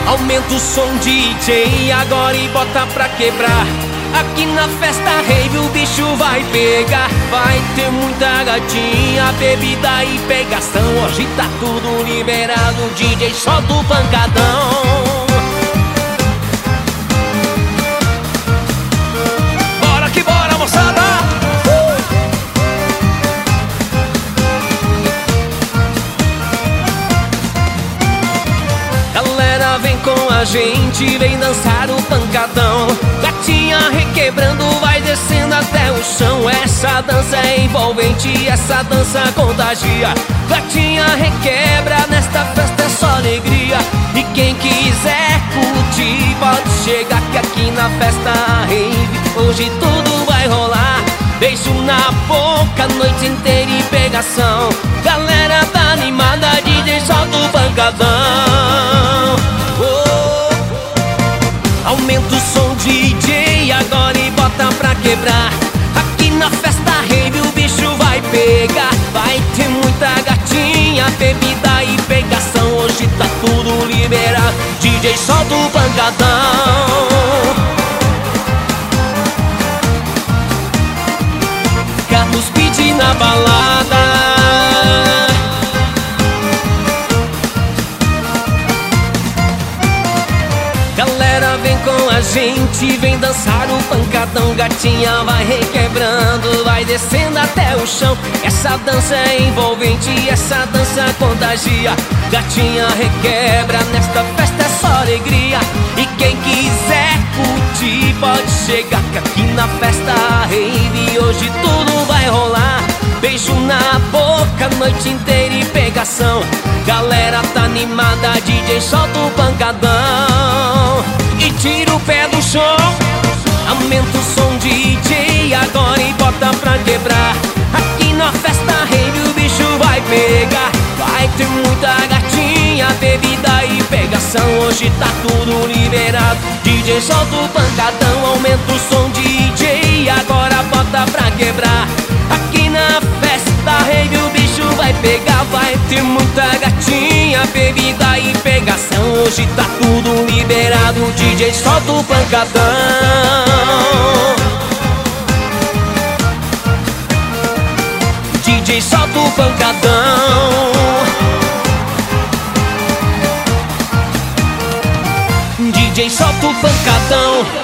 Aumenta o som, DJ, agora e bota pra quebrar. Aqui na festa rave o bicho vai pegar. Vai ter muita gatinha, bebida e pegação. Hoje tá tudo liberado, DJ, solta o pancadão. Bora que bora, moçada! Galera, vem com a gente, vem dançar o pancadão. Gatinha requebrando, vai descendo até o chão. Essa dança é envolvente, essa dança contagia. Gatinha requebra, nesta festa é só alegria. E quem quiser curtir pode chegar, que aqui na festa rave hoje tudo vai rolar. Beijo na boca, noite inteira e pegação. Galera tá animada, DJ, solta o pancadão. Aumenta o som, DJ, agora e bota pra quebrar. Aqui na festa rave o bicho vai pegar. Vai ter muita gatinha, bebida e pegação. Hoje tá tudo liberado, DJ, solta o pancadão. Gatos Speed na balada. Galera, vem com a gente, vem dançar o pancadão. Gatinha vai requebrando, vai descendo até o chão. Essa dança é envolvente, essa dança contagia. Gatinha requebra, nesta festa é só alegria. E quem quiser curtir pode chegar, que aqui na festa rave hoje tudo vai rolar. Beijo na boca, noite inteira e pegação. Galera tá animada, DJ, solta o pancadão. E tira o pé do chão. Aumenta o som, DJ, agora e bota pra quebrar. Aqui na festa rave o bicho vai pegar. Vai ter muita gatinha, bebida e pegação. Hoje tá tudo liberado, DJ, solta o pancadão. Aumenta o som, DJ, agora bota pra quebrar. Aqui na festa rave o bicho vai pegar. Vai ter muita gatinha, bebida e pegação. Hoje tá tudo liberado, DJ, solta o pancadão. DJ, solta o pancadão. DJ, solta o pancadão.